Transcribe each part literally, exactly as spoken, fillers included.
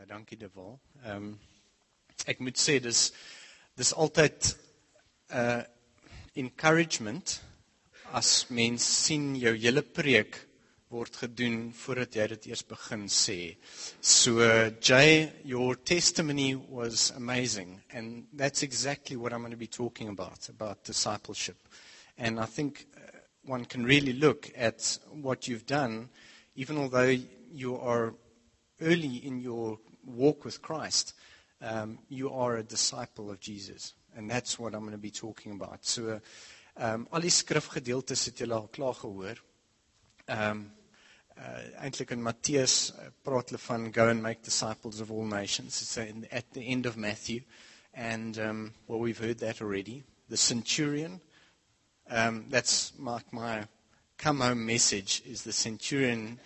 Baie dankie Deval. Um, ek moet sê, dis, dis altyd uh, encouragement as mens sien jou hele preek word gedoen voordat jy dit eers begin sê. So, Jay, your testimony was amazing, and that's exactly what I'm going to be talking about, about discipleship. And I think uh, one can really look at what you've done, even although you are early in your walk with Christ, um, you are a disciple of Jesus. And that's what I'm going to be talking about. So, um, al die skrifgedeeltes het julle al klaar gehoor. Um, uh, eintlik in Matteus uh, praat hulle van go and make disciples of all nations. It's in, at the end of Matthew. And, um, well, we've heard that already. The centurion, um, that's my, my come home message, is the centurion.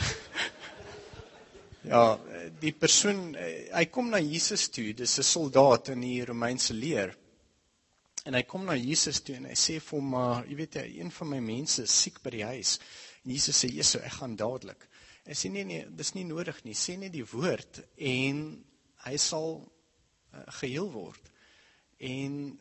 Ja, die persoon, hy kom na Jesus toe, dis 'n soldaat in die Romeinse leer. En hy kom na Jesus toe en hy sê vir hom, maar, jy weet, een van my mense is siek by die huis. En Jesus sê, Jesus, ek gaan dadelik. Hy sê, nee, nee, dis nie nodig nie, sê net die woord en hy sal uh, geheel word. En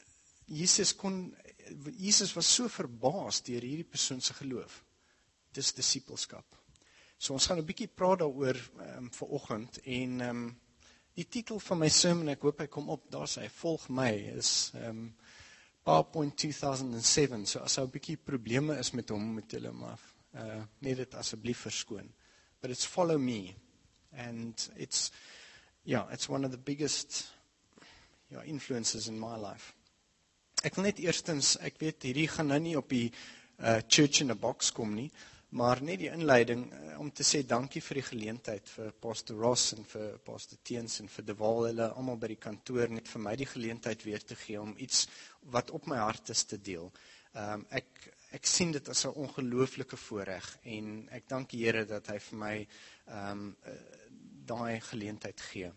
Jesus kon, Jesus was so verbaas deur hierdie persoon se geloof. Dis disippelskap. So ons gaan 'n bietjie praat daaroor um, vanoggend en um, die titel van my sermon, ek hoop hy kom op, daar sê hy, volg my, is um, PowerPoint two thousand seven, so as daar 'n bietjie probleme is met hom, moet julle maar uh, net dit asseblief verskoon. But it's follow me, and it's, yeah, it's one of the biggest yeah, influences in my life. Ek wil net eerstens, ek weet, hierdie gaan nou nie op die uh, church in a box kom nie, maar net die inleiding, om te sê dankie vir die geleentheid, vir Pastor Ross en vir Pastor Teens en vir Deval, hulle allemaal by die kantoor, net vir my die geleentheid weer te gee, om iets wat op my hart is te deel. Um, ek, ek sien dit as 'n ongelooflike voorreg, en ek dank die Here dat hy vir my um, daai geleentheid gee.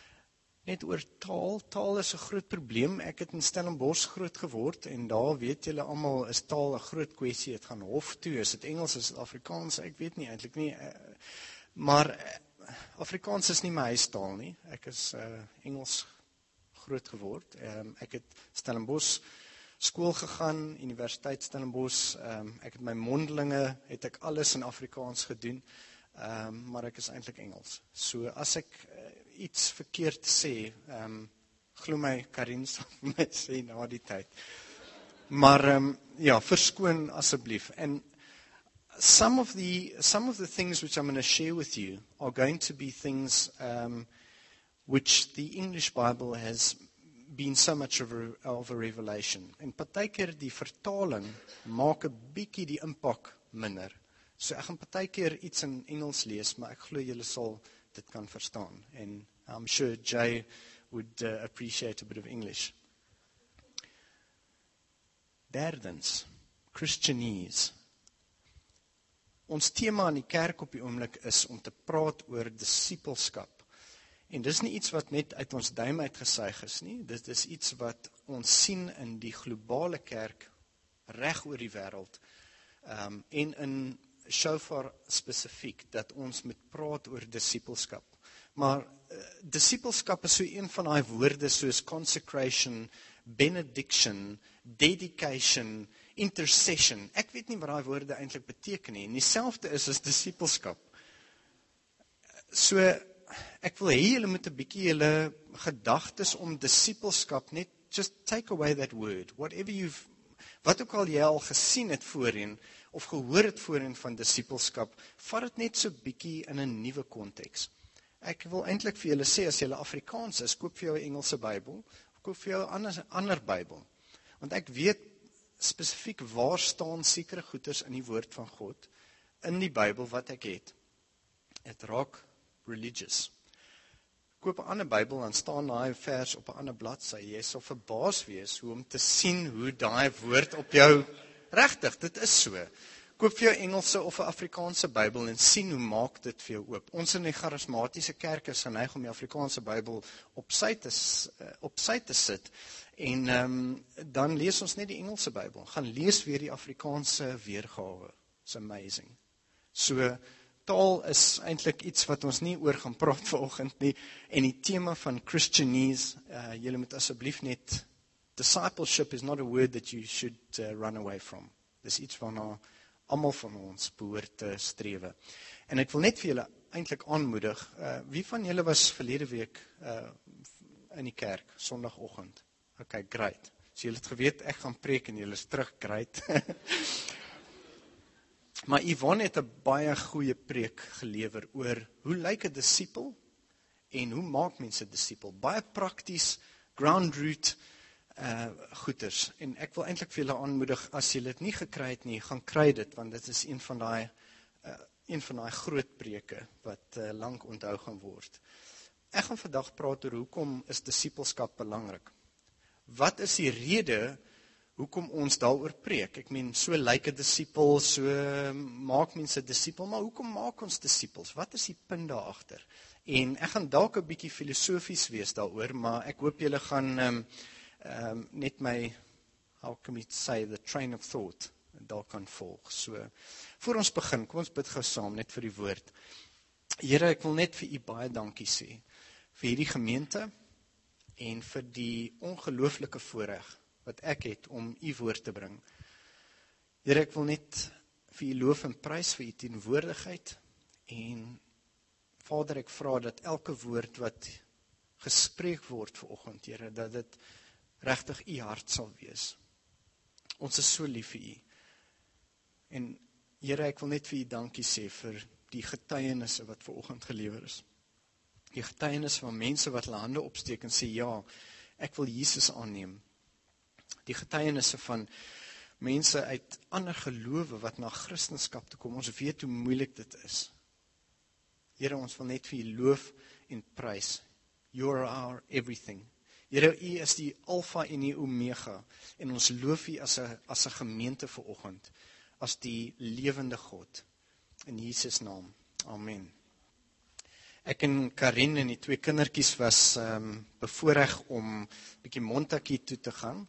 Net oor taal, taal is 'n groot probleem. Ek het in Stellenbosch groot geword, en daar weet julle almal, is taal 'n groot kwessie. Het gaan hof toe, is dit Engels, is dit Afrikaans, ek weet nie eintlik nie. Maar Afrikaans is nie my huistaal nie. Ek is uh, Engels groot geword. Um, ek het Stellenbosch skool gegaan, Universiteit Stellenbosch. Um, ek het my mondelinge, het ek alles in Afrikaans gedoen, um, maar ek is eintlik Engels. So as ek uh, iets verkeerd sê, um, glo my, Karin sal vir my sê na die tyd. Maar um, ja, verskoon asseblief. And some of the some of the things which I'm going to share with you are going to be things um, which the English Bible has been so much of a, of a revelation. En partykeer die vertaling maak 'n bietjie die impak minder. So ek gaan partykeer iets in Engels lees, maar ek glo julle sal dit kan verstaan. And I'm sure Jay would uh, appreciate a bit of English. Derdens, Christianese. Ons tema in die kerk op die oomblik is om te praat oor disippelskap. En dis nie iets wat net uit ons duim uitgesuig is nie, dit is iets wat ons sien in die globale kerk reg oor die wêreld, um, en in Shofar spesifiek, dat ons moet praat oor disippelskap. Maar uh, disippelskap is so een van daai woorde soos consecration, benediction, dedication, intercession. Ek weet nie wat daai woorde eintlik beteken nie. En dieselfde is as disippelskap. So, ek wil hê julle moet 'n bietjie julle gedagtes om disippelskap net just take away that word. Whatever you've wat ook al jy al gesien het voorheen of gehoor het voorheen van disippelskap, vat dit net so bietjie in 'n nuwe konteks. Ek wil eintlik vir julle sê, as julle Afrikaans is, koop vir jou 'n Engelse Bybel, of koop vir jou 'n ander, ander Bybel. Want ek weet spesifiek waar staan sekere goeders in die woord van God, in die Bybel wat ek het. Het raak religious. Koop 'n ander Bybel, dan staan daai vers op 'n ander bladsy. Jy sal verbaas wees hoe om te sien hoe daai woord op jou, regtig, dit is so. Koop vir jou Engelse of 'n Afrikaanse Bybel en sien hoe maak dit vir jou oop. Ons in die charismatiese kerk is geneig om die Afrikaanse Bybel op sy te, op sy te sit, en um, dan lees ons net die Engelse Bybel. Gaan lees weer die Afrikaanse weergawe. It's amazing. So, taal is eintlik iets wat ons nie oor gaan praat vanoggend nie, en die tema van Christianese, uh, julle moet asseblief net, discipleship is not a word that you should uh, run away from. Dis iets waarna almal van ons behoort te strewe. En ek wil net vir julle eintlik aanmoedig, uh, wie van julle was verlede week uh, in die kerk, sondagoggend? Okay, great. So julle het geweet, ek gaan preek en julle is terug, great. Maar Yvonne het 'n baie goeie preek gelewer oor hoe lyk 'n disipel en hoe maak mense 'n disipel. Baie prakties, ground root uh, goeters. En ek wil eintlik vir julle aanmoedig, as julle dit nie gekry het nie, gaan kry dit, want dit is een van daai uh, een van daai groot preke wat uh, lank onthou gaan word. Ek gaan vandag praat oor hoekom is disipelskap belangrik. Wat is die rede hoekom ons daaroor preek? Ek meen, so lyk 'n disipel, so maak mense 'n disipel, maar hoekom maak ons disipels? Wat is die punt daar agter? En ek gaan dalk 'n bietjie filosofies wees daaroor, maar ek hoop julle gaan um, um, net my, how can we say, the train of thought, dalk kan volg. So, voor ons begin, kom ons bid gou saam net vir die woord. Here, ek wil net vir u baie dankie sê, vir hierdie gemeente, en vir die ongelooflike voorreg wat ek het om u woord te bring. Here, ek wil net vir u loof en prys vir u teenwoordigheid, en Vader, ek vra dat elke woord wat gespreek word vanoggend, Here, dat dit regtig u hart sal wees. Ons is so lief vir u. En Here, ek wil net vir u dankie sê vir die getuienisse wat vanoggend gelewer is. Die getuienis van mense wat hulle hande opsteek en sê, ja, ek wil Jesus aanneem. Die getuienisse van mense uit ander gelowe wat na Christendom toe kom, ons weet hoe moeilik dit is. Here, ons wil net vir u loof en prys. You are our everything. Here, u is die alfa en die omega, en ons loof u as 'n as 'n gemeente vanoggend, as die lewende God. In Jesus naam. Amen. Ek en Karin en die twee kindertjies was um, bevoorreg om bietjie Montakie toe te gaan.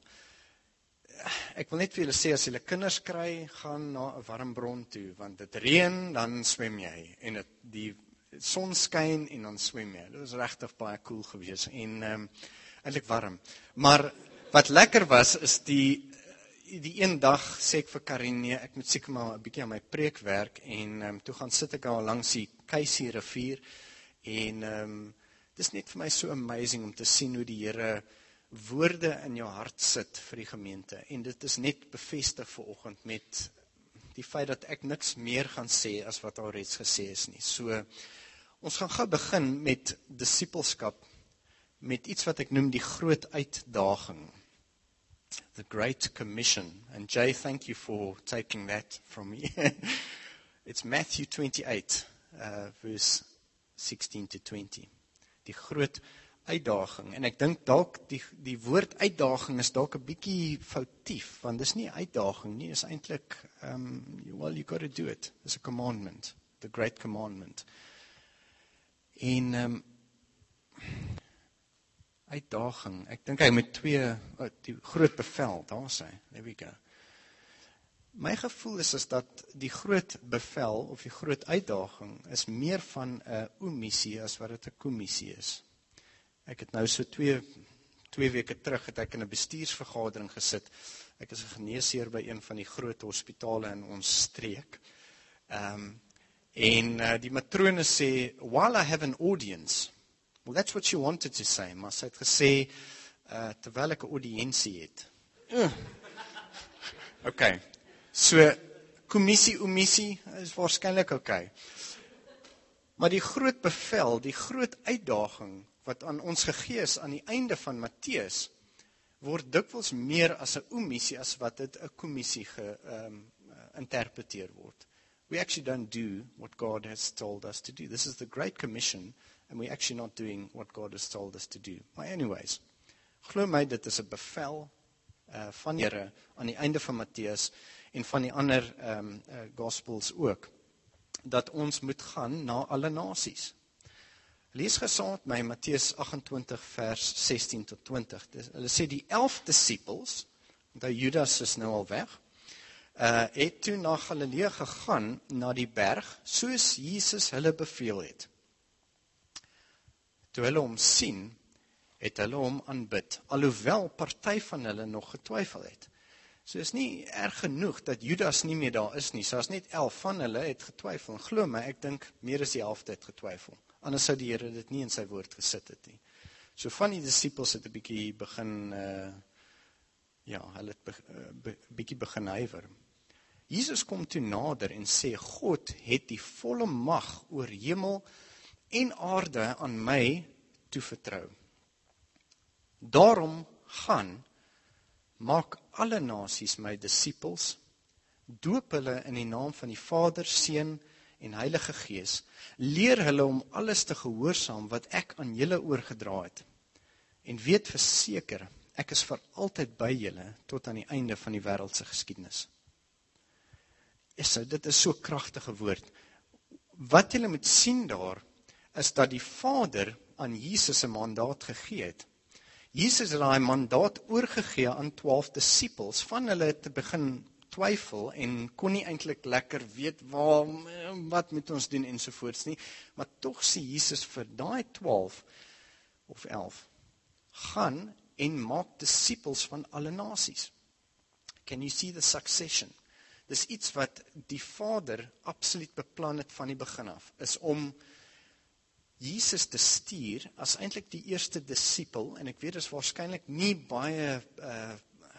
Ek wil net vir julle sê, as julle kinders kry, gaan na 'n warm bron toe, want dit reën, dan swem jy, en het, die son skyn, en dan swem jy. Dit was regtig baie cool geweest, en um, eintlik warm. Maar wat lekker was, is die, die een dag sê ek vir Karin, nee, ek moet seker maar 'n bietjie aan my preek werk, en um, toe gaan sit ek al langs die Keisie rivier, en um, dit is net vir my so amazing om te sien hoe die Here woorde in jou hart sit vir die gemeente, en dit is net bevestig vanoggend met die feit dat ek niks meer gaan sê as wat al reeds gesê is nie. So, ons gaan gou begin met disipelskap, met iets wat ek noem die groot uitdaging. The Great Commission. And Jay, thank you for taking that from me. It's Matthew twenty-eight, uh, verse sixteen to twenty. Die groot uitdaging. En ek dink dalk die, die woord uitdaging is dalk 'n bietjie foutief, want dis nie uitdaging nie, is eintlik, um, well, you got to do it. It's a commandment, the great commandment. En um, uitdaging, ek dink hy met twee, oh, die groot bevel, daar sê, there we go. My gevoel is, is dat die groot bevel, of die groot uitdaging, is meer van 'n omissie as wat dit 'n kommissie is. Ek het nou so twee, twee weke terug, het ek in 'n bestuursvergadering gesit. Ek is 'n geneesheer by een van die groot hospitale in ons streek. Um, en uh, die matrone sê, while I have an audience, well, that's what she wanted to say, maar sy het gesê, uh, terwyl ek 'n audiensie het. Uh. Okay. So, kommissie, omissie, is waarskynlik okay. Maar die groot bevel, die groot uitdaging, wat aan ons gegee is aan die einde van Matteus, word dikwels meer as 'n omissie, as wat dit 'n kommissie geïnterpreteer um, word. We actually don't do what God has told us to do. This is the Great Commission, and we're actually not doing what God has told us to do. But anyways, glo my, dit is 'n bevel uh, van die Here aan die einde van Matteus, en van die ander um, uh, gospels ook, dat ons moet gaan na alle nasies. Lees gesaam met my Matteus agt-en-twintig vers sestien tot twintig. Hulle sê die elf disciples, want Judas is nou al weg, uh, het toe na Galilea gegaan, na die berg, soos Jesus hulle beveel het. Toe hulle hom sien, het hulle hom aanbid, alhoewel party van hulle nog getwyfel het. So is nie erg genoeg dat Judas nie meer daar is nie, so as net elf van hulle het getwyfel, en glo my, ek dink meer as die helfte het getwyfel, anders sou die Here dit nie in sy woord gesit het nie. So van die disippels het 'n bietjie begin, uh, ja, hulle het be, uh, be, bietjie begin huiwer. Jesus kom toe nader en sê, God het die volle mag oor hemel en aarde aan my toevertrou. Daarom gaan, maak alle nasies my disippels, doop hulle in die naam van die Vader, Seun en Heilige Gees, leer hulle om alles te gehoorsaam wat ek aan julle oorgedra het, en weet verseker, ek is vir altyd by julle, tot aan die einde van die wêreldse geskiedenis. Yes, dit is so kragtige woord. Wat julle moet sien daar, is dat die Vader aan Jesus 'n mandaat gegee het. Jesus het daai mandaat oorgegee aan twaalf disippels, van hulle het te begin twyfel en kon nie eintlik lekker weet waar, wat moet ons doen ensovoorts nie, maar tog sê Jesus vir daai twaalf of elf, gaan en maak disippels van alle nasies. Can you see the succession? Dis iets wat die Vader absoluut beplan het van die begin af, is om Jesus te stuur as eintlik die eerste disipel, en ek weet is waarskynlik nie baie, uh,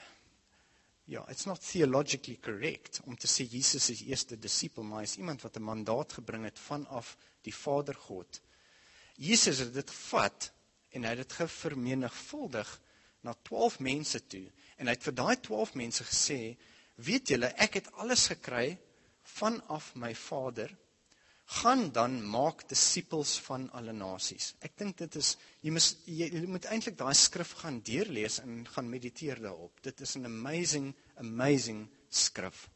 ja, it's not theologically correct, om te sê Jesus is die eerste disipel, maar hy is iemand wat 'n mandaat gebring het vanaf die Vader God. Jesus het dit gevat, en hy het dit gevermenigvuldig na twaalf mense toe, en hy het vir daai twaalf mense gesê, weet julle, ek het alles gekry vanaf my Vader, gaan dan maak disippels van alle nasies. Ek dink dit is, jy, mis, jy, jy moet eintlik daai skrif gaan deurlees en gaan mediteer daarop. Dit is 'n amazing, amazing skrif.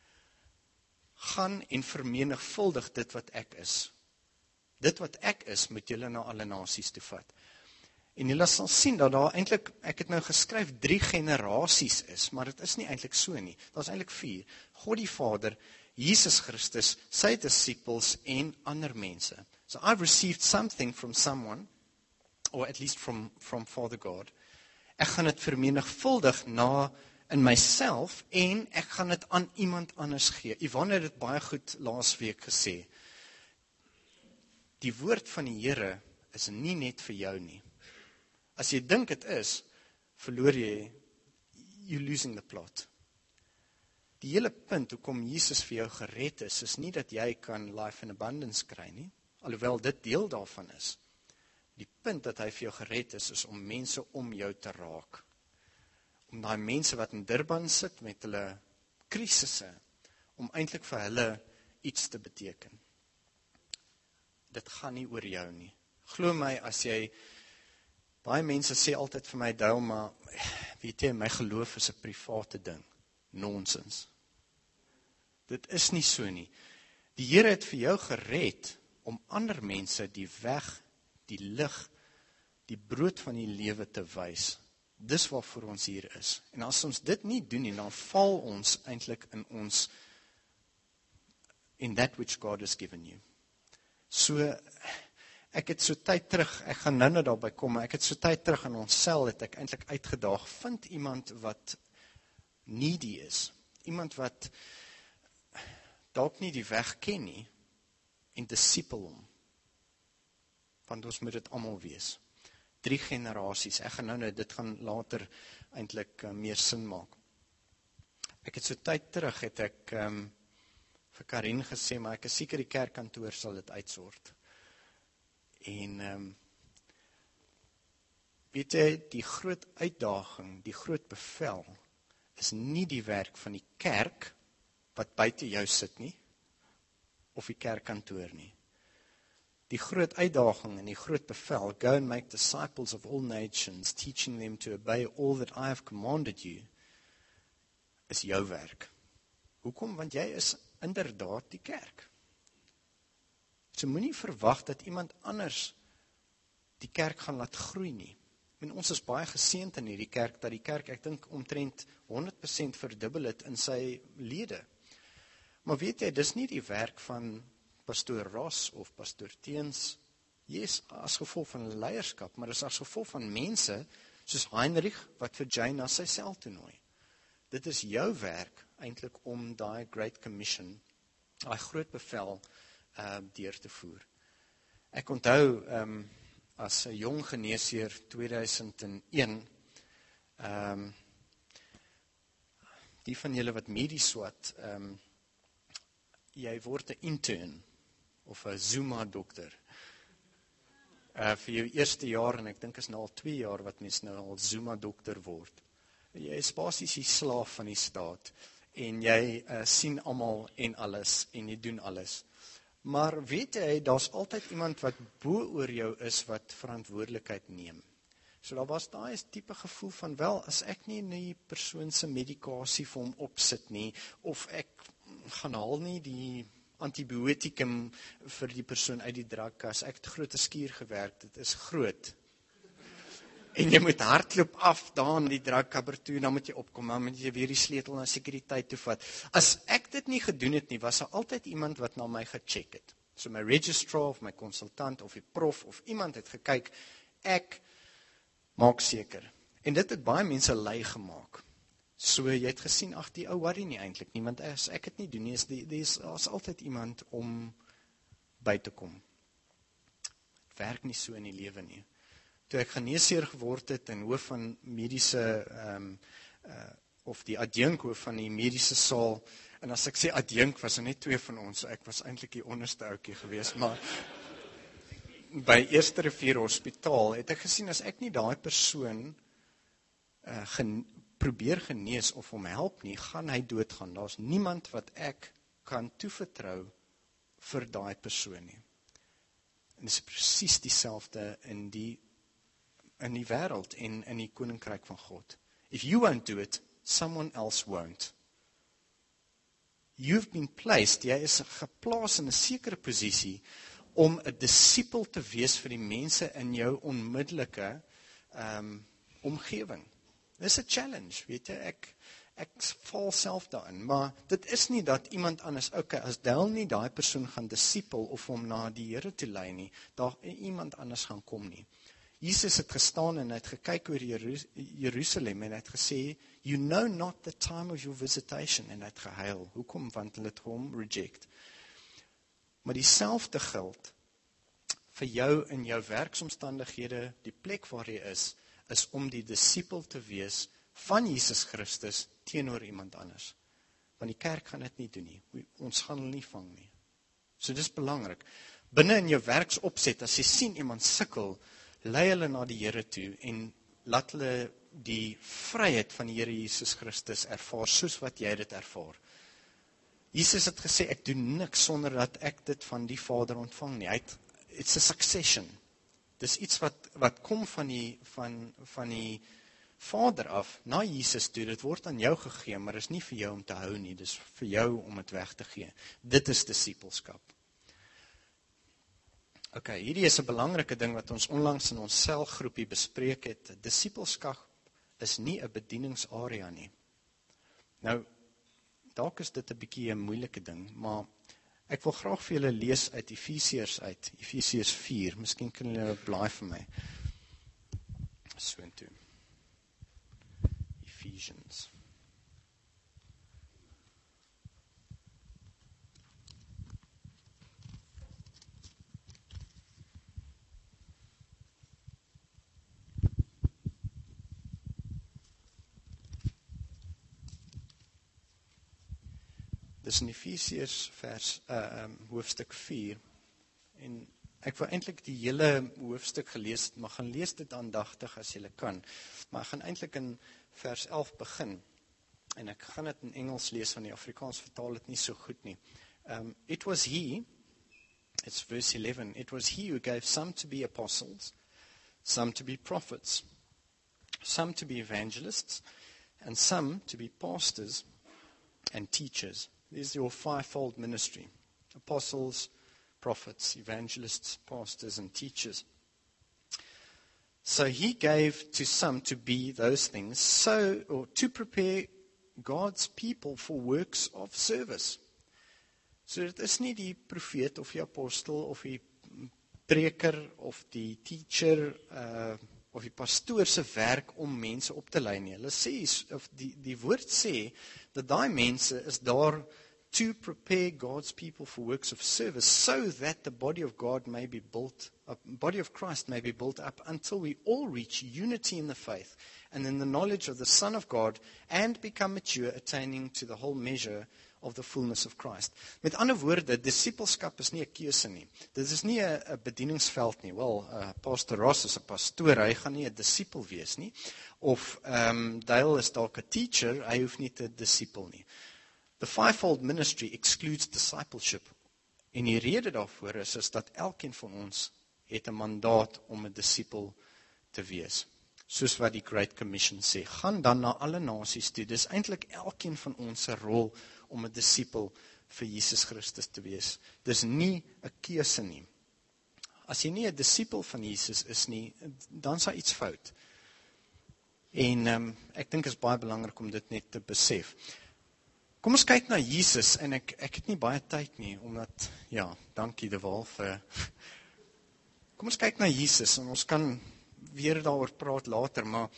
Gaan en vermenigvuldig dit wat ek is. Dit wat ek is, moet julle na alle nasies toe vat. En julle sal sien dat daar eintlik, ek het nou geskryf, drie generasies is, maar dit is nie eintlik so nie. Daar is eintlik vier. God die Vader, Jesus Christus, sy disippels en ander mense. So I've received something from someone, or at least from, from Father God. Ek gaan dit vermenigvuldig na in myself, en ek gaan dit aan iemand anders gee. Yvonne het dit baie goed laasweek gesê. Die woord van die Here is nie net vir jou nie. As jy dink dit is, verloor jy, you're losing the plot. Die hele punt, hoekom Jesus vir jou gered is, is nie dat jy kan life in abundance kry nie, alhoewel dit deel daarvan is. Die punt dat hy vir jou gered is, is om mense om jou te raak. Om daai mense wat in Durban sit met hulle krisisse, om eintlik vir hulle iets te beteken. Dit gaan nie oor jou nie. Glo my, as jy, baie mense sê altyd vir my, Dale, maar weet jy, my geloof is 'n private ding. Nonsens. Dit is nie so nie. Die Here het vir jou gered om ander mense die weg, die lig, die brood van die lewe te wys. Dis waarvoor ons hier is. En as ons dit nie doen nie, dan val ons eintlik in ons, in that which God has given you. So, ek het so tyd terug, ek gaan nou nou daarby kom, maar ek het so tyd terug in ons sel, het ek eintlik uitgedaag, vind iemand wat needy is, iemand wat dalk nie die weg ken nie, en disipel hom, want ons moet dit almal wees. Drie generasies, ek gaan nou nou, dit gaan later eintlik uh, meer sin maak. Ek het so tyd terug, het ek um, vir Karin gesê, maar ek is seker die kerkkantoor sal dit uitsort. En um, weet jy, die groot uitdaging, die groot bevel, is nie die werk van die kerk, wat buite jou sit nie, of die kerkkantoor nie. Die groot uitdaging en die groot bevel, go and make disciples of all nations, teaching them to obey all that I have commanded you, is jou werk. Hoekom? Want jy is inderdaad die kerk. So moenie verwag dat iemand anders die kerk gaan laat groei nie. En ons is baie geseënd in hierdie kerk, dat die kerk, ek dink, omtrent honderd persent verdubbel het in sy lede. Maar weet jy, dis nie die werk van pastoor Ross of pastoor Teens, yes, as gevolg van leierskap, maar dis as gevolg van mense, soos Heinrich, wat vir Jane na sy sel toe nooi. Dit is jou werk, eintlik, om daai Great Commission, daai groot bevel, uh, deur te voer. Ek onthou, um, as 'n jong geneesheer, tweeduisend een, um, die van julle wat medies swat, um, jy word 'n intern, of 'n Zuma-dokter, uh, vir jou eerste jaar, en ek dink is nou al twee jaar, wat mens nou al Zuma-dokter word. Jy is basies die slaaf van die staat, en jy uh, sien almal en alles, en jy doen alles. Maar weet jy, daar's altyd iemand wat bo oor jou is, wat verantwoordelikheid neem. So daar was daai tipe gevoel van, wel, as ek nie die persoon se medikasie vir hom opsit nie, of ek gaan haal nie die antibiotikum vir die persoon uit die drugkas, ek het groot skuur gewerk, dit is groot. En jy moet hardloop af daar in die drugkabber toe, dan moet jy opkom, dan moet jy weer die sleutel na sekuriteit toe vat. As ek dit nie gedoen het nie, was daar altyd iemand wat na my gecheck het. So my registrar of my konsultant of die prof of iemand het gekyk, ek maak seker. En dit het baie mense lui gemaak. So jy het gesien, ag die ou worry nie eintlik nie, want as ek het nie doen nie, is die, die is, is altyd iemand om by te kom. Het werk nie so in die lewe nie. Toe ek geneesheer geword het en hoof van mediese, um, uh, of die adjunkhoof van die mediese saal, en as ek sê adjunk, was er net twee van ons, so ek was eintlik die onderste ouetjie geweest, maar by Eerste Rivier Hospitaal het ek gesien, as ek nie daai persoon uh, gen, probeer genees of hom help nie, gaan hy doodgaan. Daar's niemand wat ek kan toevertrou vir daai persoon nie. En dit is presies dieselfde in die in die wêreld en in die koninkryk van God. If you won't do it, someone else won't. You've been placed, jy is geplaas in 'n sekere posisie om 'n disipel te wees vir die mense in jou onmiddellike um, omgewing. Dis 'n challenge, weet jy, ek ek val self daarin, maar dit is nie dat iemand anders, okay, as Del nie daai persoon gaan disipel of hom na die Here toe lei nie, daar iemand anders gaan kom nie. Jesus het gestaan en hy het gekyk oor Jerusalem en hy het gesê, you know not the time of your visitation, en hy het gehuil. Hoekom? Want hulle het hom reject. Maar dieselfde geld vir jou in jou werksomstandighede, die plek waar jy is, is om die disipel te wees van Jesus Christus teenoor iemand anders. Want die kerk gaan dit nie doen nie. Ons gaan hulle nie vang nie. So dis belangrik. Binne in jou werksopset, as jy sien iemand sukkel, lei hulle na die Here toe en laat hulle die vryheid van die Here Jesus Christus ervaar, soos wat jy dit ervaar. Jesus het gesê, ek doen niks sonder dat ek dit van die Vader ontvang nie. Het, it's a succession. Dis iets wat, wat kom van die, van, van die Vader af, na Jesus toe, dit word aan jou gegee, maar is nie vir jou om te hou nie, dis vir jou om het weg te gee. Dit is disipelskap. Ok, hierdie is 'n belangrike ding wat ons onlangs in ons selgroepie bespreek het. Disipelskap is nie 'n bedieningsarea nie. Nou, dalk is dit 'n bietjie 'n moeilike ding, maar ek wil graag vir julle lees uit Efesiërs uit, Efesiërs vier, miskien kan julle blaai vir my. So en toe. Ephesians. Dis in Efesiërs vers uh, um, hoofstuk vier, en ek wil eintlik die hele hoofstuk gelees het, maar gaan lees dit aandagtig as jy kan, maar ek gaan eintlik in vers elf begin, en ek gaan dit in Engels lees, want die Afrikaans vertaal het nie so goed nie. Um, it was he, it's verse eleven, it was he who gave some to be apostles, some to be prophets, some to be evangelists, and some to be pastors and teachers. There's your fivefold ministry. Apostles, prophets, evangelists, pastors, and teachers. So he gave to some to be those things, so or to prepare God's people for works of service. So dit is nie die profeet of die apostel of die preker of die teacher uh, of die pastoor se werk om mense op te lei nie. Hulle sê, of die, die woord sê, dat daai mense is daar to prepare God's people for works of service, so that the body of God may be built up, body of Christ may be built up until we all reach unity in the faith and in the knowledge of the Son of God and become mature, attaining to the whole measure of the fullness of Christ. Met ander woorde, disipelskap is nie 'n keuse nie. Dit is nie 'n 'n bedieningsveld nie. Wel, uh, Pastor Ross is 'n pastoor, hy gaan nie 'n disipel wees nie. Of um, Dale is dalk 'n teacher, hy hoef nie te disipel nie. The fivefold ministry excludes discipleship. En die rede daarvoor is, is dat elkeen van ons het 'n mandaat om 'n disipel te wees. Soos wat die Great Commission sê, gaan dan na alle nasies toe. Dis eintlik elkeen van ons se rol om 'n disipel vir Jesus Christus te wees. Dis nie 'n keuse nie. As jy nie 'n disipel van Jesus is nie, dan is daar iets fout. En um, ek dink is baie belangrik om dit net te besef. Kom ons kyk na Jesus, en ek, ek het nie baie tyd nie, omdat, ja, dankie De Waal vir... Kom ons kyk na Jesus, en ons kan weer daaroor praat later, maar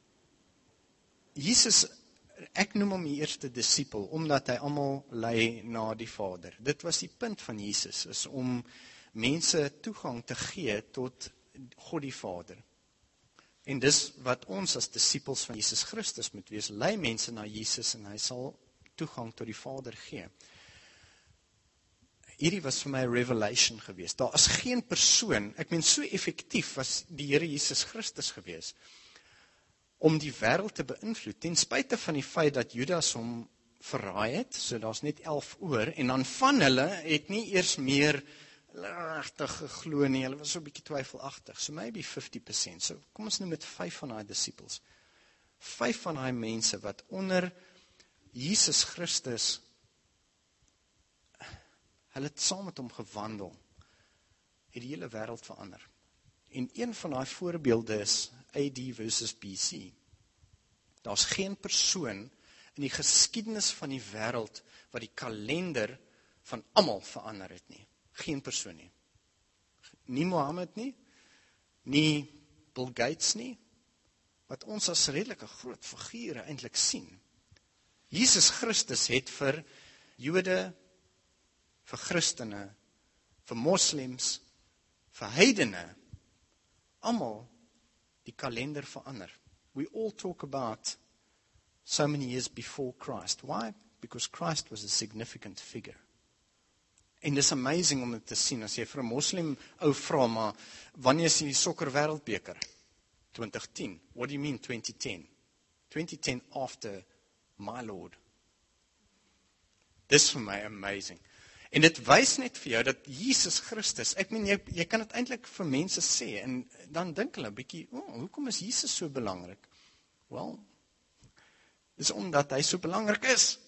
Jesus, ek noem hom die eerste disipel, omdat hy almal lei na die Vader. Dit was die punt van Jesus, is om mense toegang te gee tot God die Vader. En dis wat ons as disipels van Jesus Christus moet wees, lei mense na Jesus, en hy sal toegang tot die Vader gee. Hierdie was vir my 'n revelation gewees. Daar is geen persoon, ek meen so effektief was die Here Jesus Christus gewees, om die wêreld te beïnvloed, ten spyte van die feit dat Judas hom verraai het, so daar's net elf oor, en dan van hulle het nie eers meer regtig geglo nie, hulle was so 'n bietjie twyfelagtig, so maybe fifty percent, so kom ons noem dit vyf van daai disciples, vyf van daai mense wat onder Jesus Christus, hulle het saam met hom gewandel, het die hele wêreld verander. En een van daai voorbeelde is A D versus B C. Daar's geen persoon in die geskiedenis van die wêreld wat die kalender van almal verander het nie. Geen persoon nie. Nie Mohammed nie, nie Bill Gates nie, wat ons as redelike groot figure eintlik sien. Jesus Christus het vir Jode, vir Christene, vir moslems, vir heidene, almal die kalender verander. We all talk about so many years before Christ. Why? Because Christ was a significant figure. En dis amazing om dit te sien, as jy vir 'n moslim ou vra, maar wanneer is die sokker wêreldbeker? twenty ten. What do you mean twenty ten? twenty ten after my Lord. Dis vir my amazing. En dit wys net vir jou dat Jesus Christus, ek meen, jy, jy kan dit eintlik vir mense sê, en dan dink hulle 'n bietjie, oh, hoekom is Jesus so belangrik? Wel, dis omdat hy so belangrik is.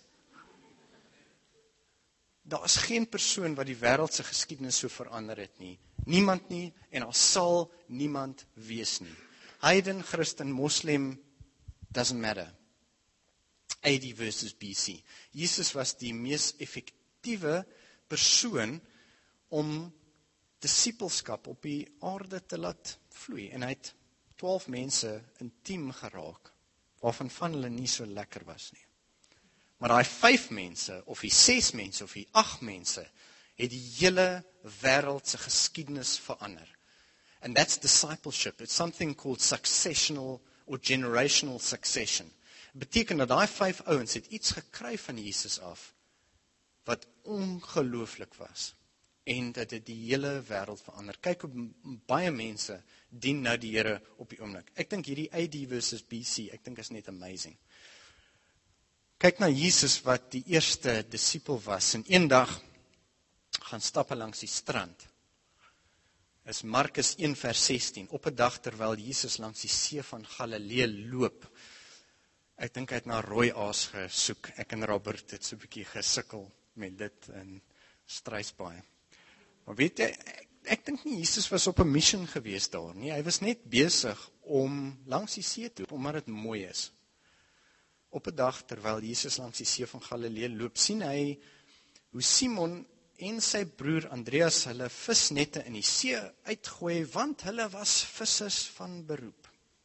Daar is geen persoon wat die wêreld se geskiedenis so verander het nie. Niemand nie, en daar sal niemand wees nie. Heiden, Christen, Moslem, doesn't matter. A D versus B C. Jesus was die mees effektiewe persoon om disipelskap op die aarde te laat vloei. En hy het twaalf mense intiem geraak, waarvan van hulle nie so lekker was nie. Maar daai vyf mense, of die ses mense, of die agt mense, het die hele wêreld se geskiedenis verander. And that's discipleship. It's something called successional or generational succession. Beteken dat daai vyf ouens het iets gekry van Jesus af, wat ongelooflik was, en dat dit die hele wêreld verander. Kyk hoe baie mense dien nou die Here op die oomblik. Ek dink hierdie A D versus B C, ek dink is net amazing. Kyk na Jesus wat die eerste disipel was, en eendag gaan stappe langs die strand. Is Markus one vers sixteen, op 'n dag terwyl Jesus langs die see van Galilea loop. Ek dink hy het na rooi aas gesoek. Ek en Robert het so 'n bietjie gesukkel met dit in Struisbaai. Maar weet jy, ek dink nie Jesus was op 'n mission gewees daar nie. Hy was net besig om langs die see te loop, omdat dit mooi is. Op 'n dag, terwyl Jesus langs die see van Galilea loop, sien hy hoe Simon en sy broer Andreas hulle visnette in die see uitgooi, want hulle was vissers van beroep.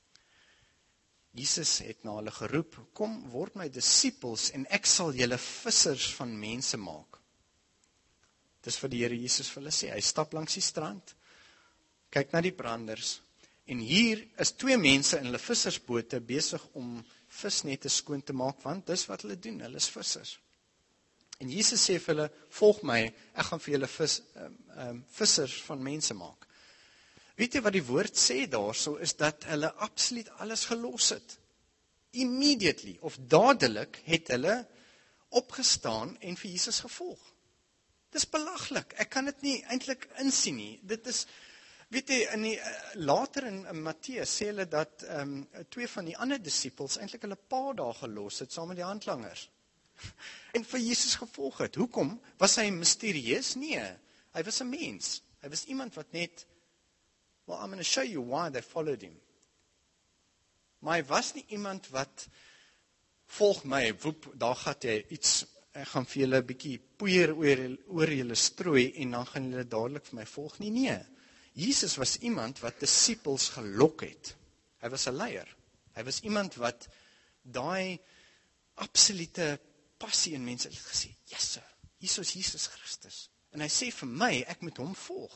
Jesus het na hulle geroep, kom, word my disippels en ek sal julle vissers van mense maak. Dis wat die Here Jesus vir hulle sê. Hy stap langs die strand, kyk na die branders, en hier is twee mense in hulle vissersbote besig om visnette skoon te maak, want dis wat hulle doen, hulle is vissers. En Jesus sê vir hulle, volg my, ek gaan vir julle vis, um, um, vissers van mense maak. Weet jy wat die woord sê daarso, is dat hulle absoluut alles gelos het. Immediately, of dadelik, het hulle opgestaan en vir Jesus gevolg. Dis belaglik, ek kan dit nie eintlik insien nie. Dit is, weet jy, in die, later in, in Matteus sê hulle dat um, twee van die ander disippels eintlik hulle pa daar gelos het, saam met die handlangers. En vir Jesus gevolg het. Hoekom? Was hy mysterieus? Nee, hy was 'n mens. Hy was iemand wat net, well, I'm going to show you why they followed him. Maar hy was nie iemand wat, volg my, woep, daar gaat jy iets, ek gaan vir julle 'n bietjie poeier oor, oor julle strooi, en dan gaan julle dadelik vir my volg nie. Nee, Jesus was iemand wat disippels gelok het. Hy was 'n leier. Hy was iemand wat daai absolute passie in mense het gesê, yes sir, hier is Jesus Christus. En hy sê vir my, ek moet hom volg.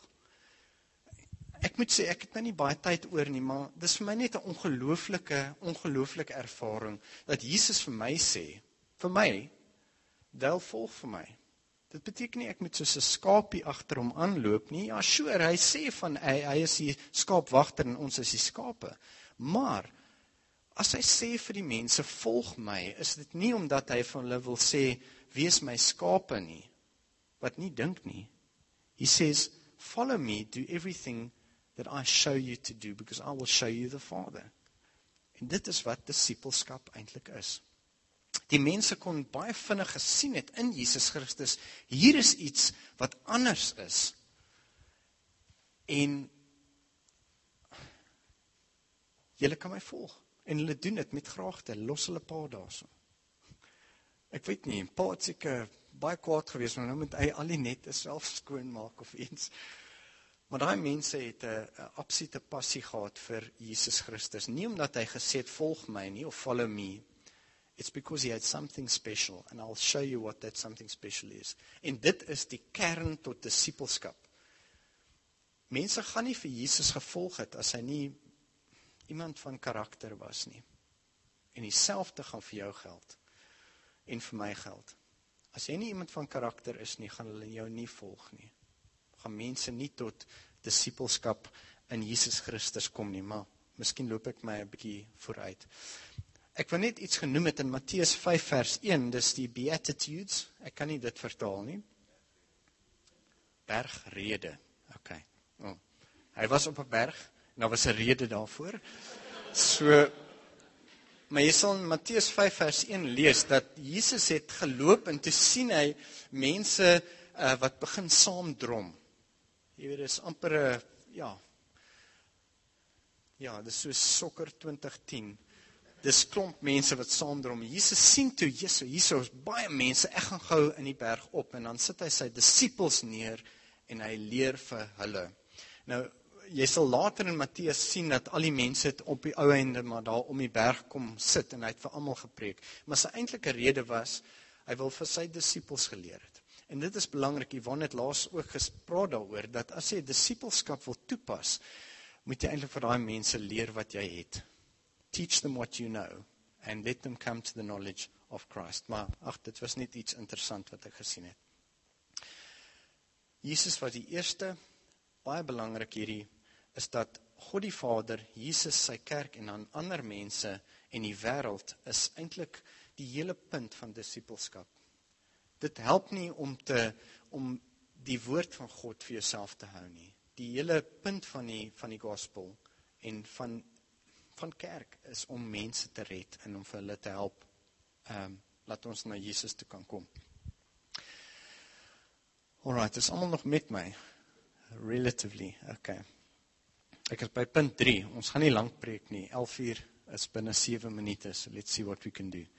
Ek moet sê, ek het nou nie baie tyd oor nie, maar dis vir my net 'n ongelooflike, ongelooflike ervaring, dat Jesus vir my sê, vir my, deel volg vir my. Dit beteken nie, ek moet soos 'n skapie agter hom aanloop nie. Ja, sure, hy sê van, hy, hy is die skaapwagter en ons is die skape. Maar, as hy sê vir die mense, volg my, is dit nie omdat hy van hulle wil sê, wees my skape nie, wat nie dink nie. He says, follow me, do everything that I show you to do, because I will show you the Father. En dit is wat disippelskap eintlik is. Die mense kon baie vinnig gesien het in Jesus Christus, hier is iets wat anders is. En julle kan my volg. En hulle doen dit met graagte, los hulle pa daarso. Ek weet nie, pa het seker baie kwaad gewees, maar nou moet hy al die nette self skoon maak of iets. Maar daai mense het 'n absolute passie gehad vir Jesus Christus. Nie omdat hy gesê het, volg my nie, of follow me. It's because he had something special, and I'll show you what that something special is. En dit is die kern tot disippelskap. Mense gaan nie vir Jesus gevolg het, as hy nie iemand van karakter was nie. En dieselfde gaan vir jou geld, en vir my geld. As jy nie iemand van karakter is nie, gaan hulle jou nie volg nie. Gaan mense nie tot disippelskap in Jesus Christus kom nie, maar miskien loop ek my 'n bietjie vooruit. Ek wil net iets genoem het in Matteus vyf vers een, dis die Beatitudes, ek kan nie dit vertaal nie. Bergrede, ok. Oh. Hy was op 'n berg, en daar was 'n rede daarvoor. So, maar jy sal in Matteus vyf vers een lees, dat Jesus het geloop, en toe sien hy mense uh, wat begin saamdrom. Jy weet, dit is amper 'n, ja, ja, dit is so sokker twintig tien. Dis klomp mense wat saamdrom. Jesus sien toe, Jesus, hier is baie mense, ek gaan gou in die berg op, en dan sit hy sy disippels neer, en hy leer vir hulle. Nou, jy sal later in Matteus sien, dat al die mense het op die ou einde, maar daar om die berg kom sit, en hy het vir almal gepreek. Maar sy eintlike rede was, hy wil vir sy disippels geleer het. En dit is belangrik, Yvonne het laas ook gespraat daaroor, dat as jy disippelskap wil toepas, moet jy eintlik vir daai mense leer wat jy het. Teach them what you know, and let them come to the knowledge of Christ. Maar, ag, dit was net iets interessant wat ek gesien het. Jesus was die eerste, baie belangrik hierdie, is dat God die Vader, Jesus sy kerk en dan ander mense en die wêreld is eintlik die hele punt van disippelskap. Dit help nie om te om die woord van God vir jouself te hou nie. Die hele punt van die van die gospel en van van kerk is om mense te red en om vir hulle te help. Ehm um, laat ons na Jesus toe kan kom. Alright, is almal nog met my? Relatively, okay. Ek is by punt drie, ons gaan nie lank preek nie, elf uur is binne sewe minute, so let's see what we can do.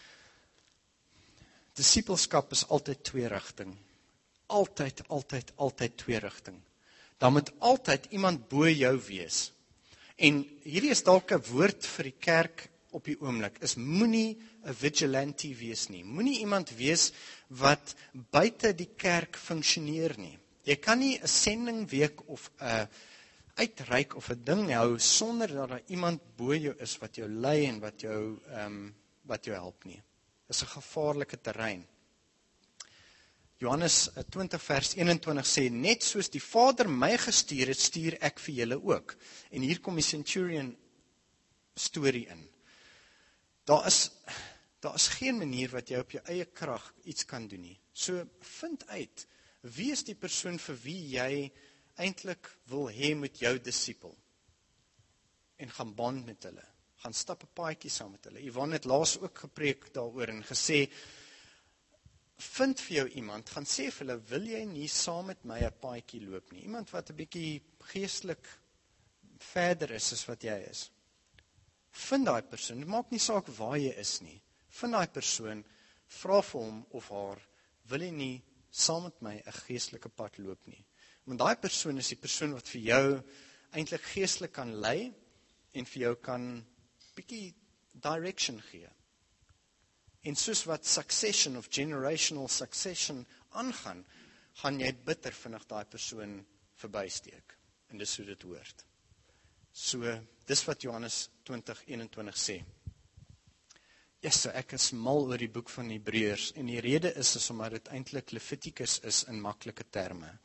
Disipelskap is altyd twee rigting. Altyd, altyd, altyd twee rigting. Daar moet altyd iemand bo jou wees. En hierdie is dalk 'n woord vir die kerk op die oomblik, is moenie 'n vigilante wees nie. Moenie iemand wees wat buite die kerk funksioneer nie. Jy kan nie 'n sendingweek of 'n uitreik of 'n ding hou sonder dat daar iemand bo jou is wat jou lei en wat jou um, wat jou help nie. Dis 'n gevaarlike terrein. Johannes twintig vers eenentwintig sê, net soos die Vader my gestuur het, stuur ek vir julle ook. En hier kom die centurion storie in. Daar is, daar is geen manier wat jy op jou eie krag iets kan doen nie. So vind uit, wie is die persoon vir wie jy eintlik wil hê met jou disipel? En gaan bond met hulle. Gaan stap 'n paadjie saam met hulle. Yvonne het laas ook gepreek daaroor en gesê, vind vir jou iemand, gaan sê vir hulle, wil jy nie saam met my 'n paadjie loop nie? Iemand wat 'n bietjie geestelik verder is as wat jy is. Vind daai persoon, dit maak nie saak waar jy is nie. Vind daai persoon, vra vir hom of haar, wil jy nie saam met my 'n geestelike pad loop nie? Want daai persoon is die persoon wat vir jou eintlik geestelik kan lei en vir jou kan bietjie direction gee. En soos wat succession of generational succession aangaan, gaan jy bitter vinnig daai persoon verbysteek. En dis hoe dit hoort. So, dis wat Johannes twintig eenentwintig sê. Ja, so ek is mal oor die boek van Hebreërs, en die rede is, is omdat dit eintlik Levitikus is in maklike terme.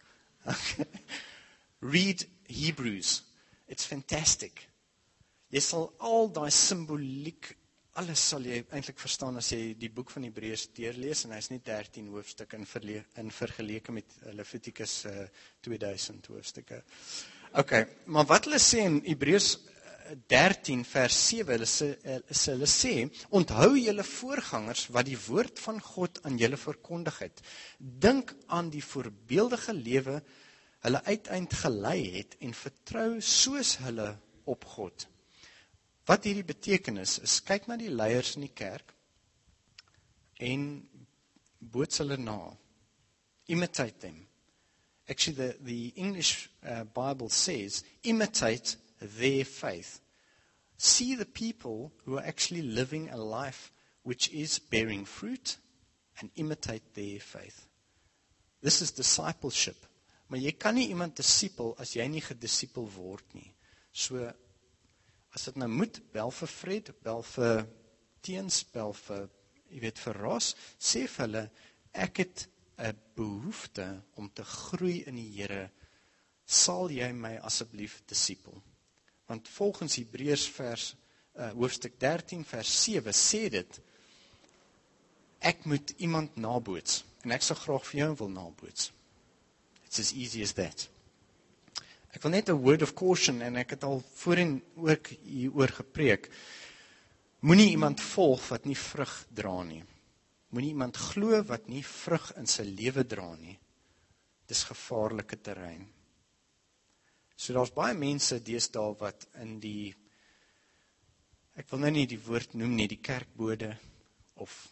Read Hebrews. It's fantastic. Jy sal al daai simboliek, alles sal jy eintlik verstaan as jy die boek van Hebreërs deurlees, en hy is net dertien hoofstukke in, verle- in vergeleke met Levitikus uh, tweeduisend hoofstukke. Ok, maar wat hulle sê in Hebreërs dertien vers sewe, hulle sê, hulle sê, onthou julle voorgangers wat die woord van God aan julle verkondig het. Dink aan die voorbeeldige lewe hulle uiteind gelei het en vertrou soos hulle op God. Wat hierdie betekenis is, kyk na die leiers in die kerk en boots hulle na. Imitate them. Actually, the, the English uh, Bible says, imitate their faith. See the people who are actually living a life which is bearing fruit and imitate their faith. This is discipleship. Maar jy kan nie iemand disipel as jy nie gedisipel word nie. So, as dit nou moet, bel vir Fred, bel vir Teens, bel vir, jy weet, vir Ross, sê vir hulle, ek het 'n behoefte om te groei in die Here, sal jy my asseblief disipel? Want volgens Hebreërs vers, uh, hoofstuk dertien vers sewe sê dit, ek moet iemand naboots, en ek sal graag vir jou wil naboots. It's as easy as that. Ek wil net 'n word of caution, en ek het al voorheen ook hieroor gepreek, moenie iemand volg wat nie vrug dra nie. Moenie iemand glo wat nie vrug in sy lewe dra nie. Dis gevaarlike terrein. So daar's baie mense deesdae wat in die, ek wil nou nie die woord noem nie, die kerkbode, of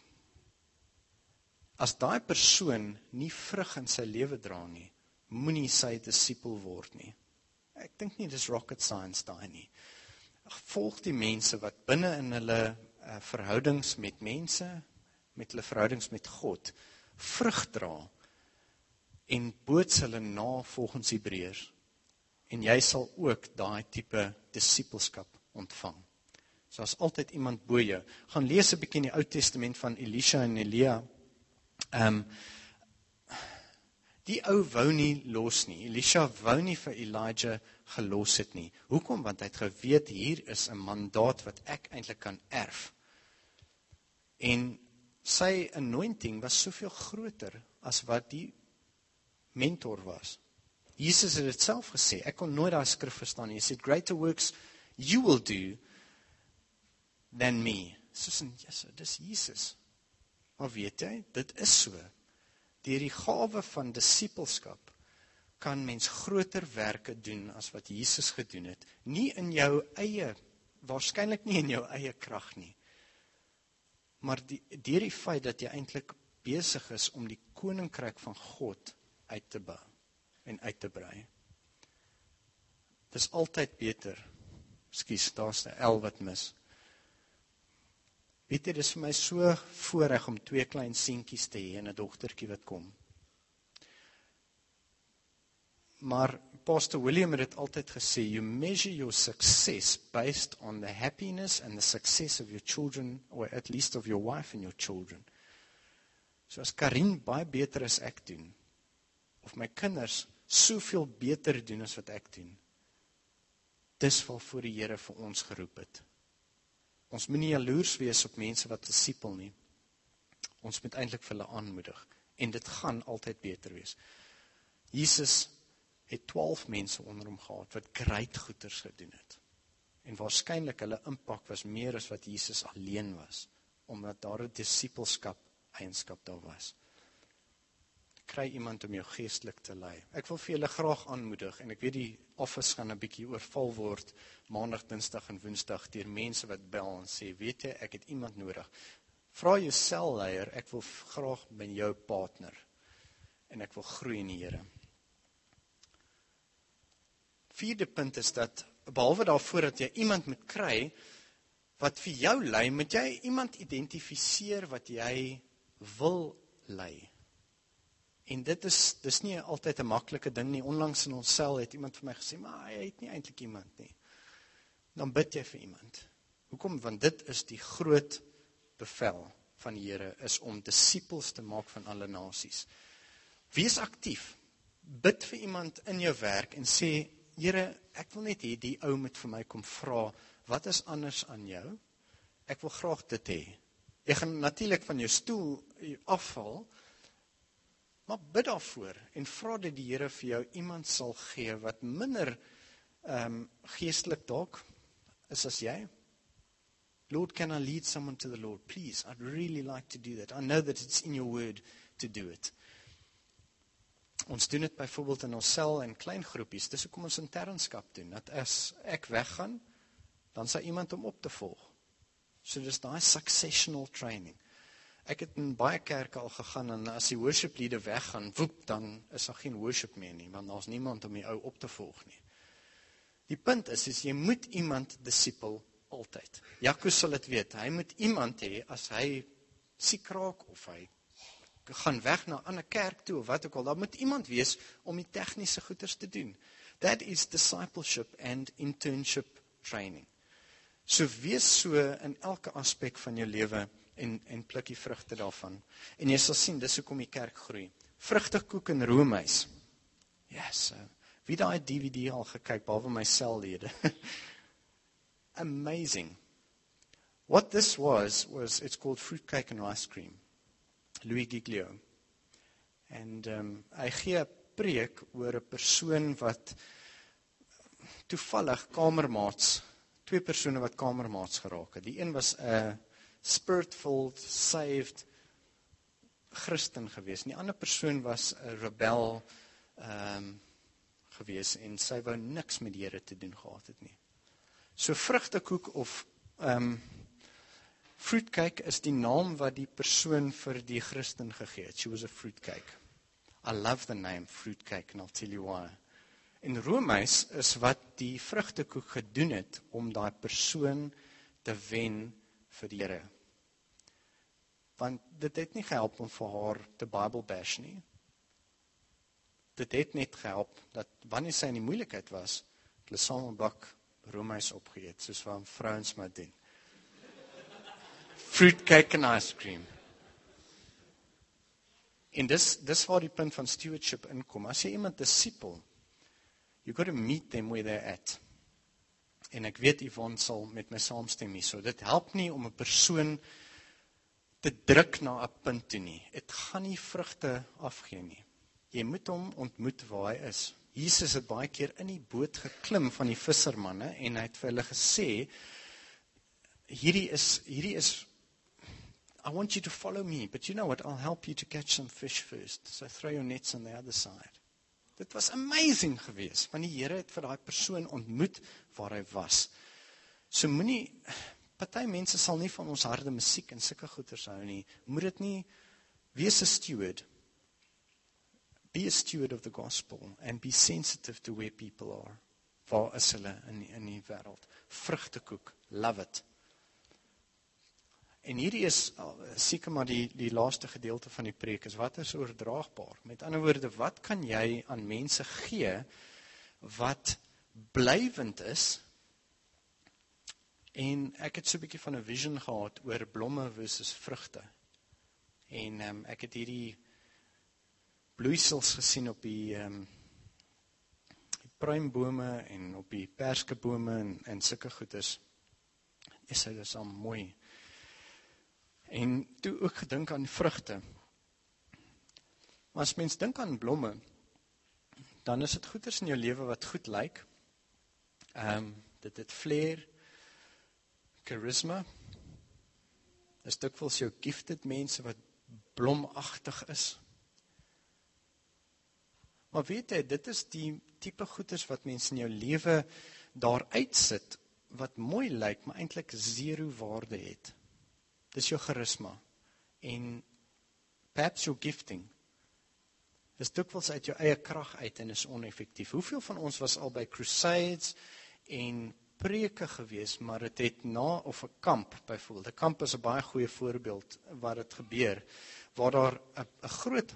as daai persoon nie vrug in sy lewe dra nie, moenie sy disipel word nie. Ek dink nie dis rocket science daai nie. Volg die mense wat binne in hulle uh, verhoudings met mense, met hulle verhoudings met God, vrug dra, en boots hulle na volgens Hebreërs. En jy sal ook daai tipe disipelskap ontvang. So as altyd iemand bo jou, gaan lees 'n bietjie in die Ou Testament van Elisha en Elia. Um, die ou wou nie los nie. Elisha wou nie vir Elijah gelos het nie. Hoekom? Want hy het geweet, hier is 'n mandaat wat ek eintlik kan erf. En sy anointing was soveel groter as wat die mentor was. Jesus het dit self gesê, ek kon nooit daai skrif verstaan nie. Hy sê, greater works you will do than me. Soos in, yes, dis Jesus. Maar weet jy, dit is so. Deur die gawe van disipelskap kan mens groter werke doen as wat Jesus gedoen het. Nie in jou eie, waarskynlik nie in jou eie krag nie. Maar die, deur die feit dat jy eintlik besig is om die koninkryk van God uit te bou en uit te brei. Dis altyd beter. Ekskuus, daar's 'n L wat mis. Weet jy, dis vir my so voorreg om twee klein seentjies te hê en 'n dogtertjie wat kom. Maar Pastor William het dit altyd gesê, you measure your success based on the happiness and the success of your children, or at least of your wife and your children. So as Karin baie beter as ek doen, of my kinders soveel beter doen as wat ek doen, dis waarvoor die Here vir ons geroep het. Ons moet nie jaloers wees op mense wat disipel nie. Ons moet eintlik vir hulle aanmoedig. En dit gaan altyd beter wees. Jesus het twaalf mense onder hom gehad, wat great goeders gedoen het. En waarskynlik hulle impak was meer as wat Jesus alleen was, omdat daar 'n disipelskap eienskap daar was. Kry iemand om jou geestelik te lei. Ek wil vir julle graag aanmoedig, en ek weet die office gaan 'n bietjie oorval word, maandag, dinsdag en woensdag, deur mense wat bel en sê, weet jy, ek het iemand nodig. Vra jou selleier, ek wil graag met jou partner, en ek wil groei in die Here. Vierde punt is dat, behalwe daarvoor dat jy iemand moet kry, wat vir jou lei, moet jy iemand identifiseer wat jy wil lei. En dit is, dis nie altyd 'n maklike ding nie. Onlangs in ons sel het iemand vir my gesê, maar hy het nie eintlik iemand nie. Dan bid jy vir iemand. Hoekom? Want dit is die groot bevel van die Here, is om disippels te maak van alle nasies. Wees aktief. Bid vir iemand in jou werk en sê, Here, ek wil net hê die ou moet vir my kom vra, wat is anders aan jou? Ek wil graag dit hê. Jy gaan natuurlik van jou stoel afval, maar bid daarvoor en vra dat die Here vir jou iemand sal gee wat minder um, geestelik dalk is as jy. Lord, can I lead someone to the Lord? Please, I'd really like to do that. I know that it's in your word to do it. Ons doen dit byvoorbeeld in ons sel en klein groepies. Dis hoekom ons internskap doen. Dat as ek weggaan, dan sal iemand om op te volg. So dis daai successional training. Ek het in baie kerke al gegaan en as die worship leader weggaan, woep, dan is daar geen worship meer nie, want daar's niemand om die ou op te volg nie. Die punt is, is jy moet iemand disipel altyd. Jaco sal dit weet, hy moet iemand hê as hy siek raak of hy gaan weg na 'n ander kerk toe of wat ook al, daar moet iemand wees om die tegniese goeders te doen. That is discipleship and internship training. So wees so in elke aspek van jou lewe en, en pluk die vrugte daarvan. En jy sal sien, dis hoekom die kerk groei. Vrugtekoek en roomys. Yes, uh, wie daai D V D al gekyk, behalwe my sellede. Amazing. What this was, was it's called fruitcake and ice cream. Louis Giglio. En um, hy gee 'n preek oor 'n persoon wat toevallig kamermaats, twee persone wat kamermaats geraak het. Die een was 'n spirit-filled, saved Christen gewees. En die ander persoon was 'n rebel um, gewees en sy wou niks met die Here te doen gehad het nie. So vrugtekoek of um, fruitcake is die naam wat die persoon vir die Christen gegee het. She was a fruitcake. I love the name fruitcake and I'll tell you why. En roomys is wat die vrugtekoek gedoen het om daai persoon te wen vir die Here. Want dit het nie gehelp om vir haar te Bible bash nie. Dit het net gehelp dat wanneer sy in die moeilikheid was, hulle saam 'n bak roomys opgeëet, soos wat vrouens maar doen. Fruitcake and ice cream. En dis, dis waar die punt van stewardship inkom. As jy iemand disipel, you got to meet them where they're at. En ek weet Yvonne sal met my saamstem hier. So dit help nie om 'n persoon te druk na 'n punt toe nie. Dit gaan nie vrugte afgee nie. Jy moet hom ontmoet waar hy is. Jesus het baie keer in die boot geklim van die vissermanne en hy het vir hulle gesê, hierdie is, hierdie is, I want you to follow me, but you know what, I'll help you to catch some fish first. So throw your nets on the other side. Dit was amazing geweest, want die Here het vir daai persoon ontmoet waar hy was. So moenie, party mense sal nie van ons harde musiek en sulke goeders hou nie. Moet dit nie, wees 'n steward. Be a steward of the gospel and be sensitive to where people are. Waar is hulle in die, in die wêreld? Vrugtekoek, love it. En hierdie is seker maar die, die laaste gedeelte van die preek, is wat is oordraagbaar? Met ander woorde, wat kan jy aan mense gee, wat blywend is? En ek het so 'n bietjie van 'n vision gehad oor blomme versus vrugte. En um, ek het hierdie bloeisels gesien op die, um, die pruimbome en op die perskebome en, en sulke goedes. Is dit is al mooi. En toe ook gedink aan vrugte. Maar as mens dink aan blomme, dan is dit goeders in jou lewe wat goed lyk. Um, dit het flair, charisma. Is dikwels jou gifted mense wat blomagtig is. Maar weet jy, dit is die tipe goeders wat mense in jou lewe daar uitsit, wat mooi lyk, maar eintlik zero waarde het. Dis jou charisma. En perhaps your gifting. Dis dikwels uit jou eie krag uit en is oneffektief. Hoeveel van ons was al by crusades en preke gewees, maar dit het na, of 'n kamp byvoorbeeld. 'n Kamp is 'n baie goeie voorbeeld waar dit gebeur, waar daar 'n 'n groot,